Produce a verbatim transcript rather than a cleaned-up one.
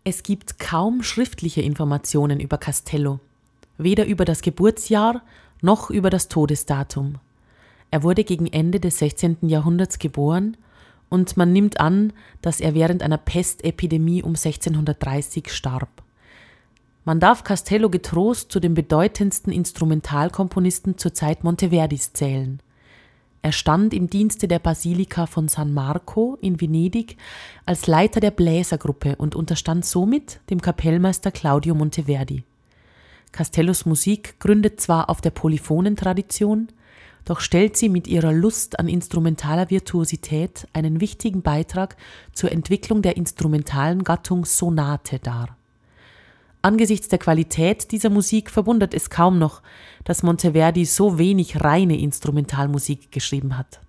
Es gibt kaum schriftliche Informationen über Castello, weder über das Geburtsjahr noch über das Todesdatum. Er wurde gegen Ende des sechzehnten Jahrhunderts geboren und man nimmt an, dass er während einer Pestepidemie um sechzehnhundertdreißig starb. Man darf Castello getrost zu den bedeutendsten Instrumentalkomponisten zur Zeit Monteverdis zählen. Er stand im Dienste der Basilika von San Marco in Venedig als Leiter der Bläsergruppe und unterstand somit dem Kapellmeister Claudio Monteverdi. Castellos Musik gründet zwar auf der Polyphonentradition, doch stellt sie mit ihrer Lust an instrumentaler Virtuosität einen wichtigen Beitrag zur Entwicklung der instrumentalen Gattung Sonate dar. Angesichts der Qualität dieser Musik verwundert es kaum noch, dass Monteverdi so wenig reine Instrumentalmusik geschrieben hat.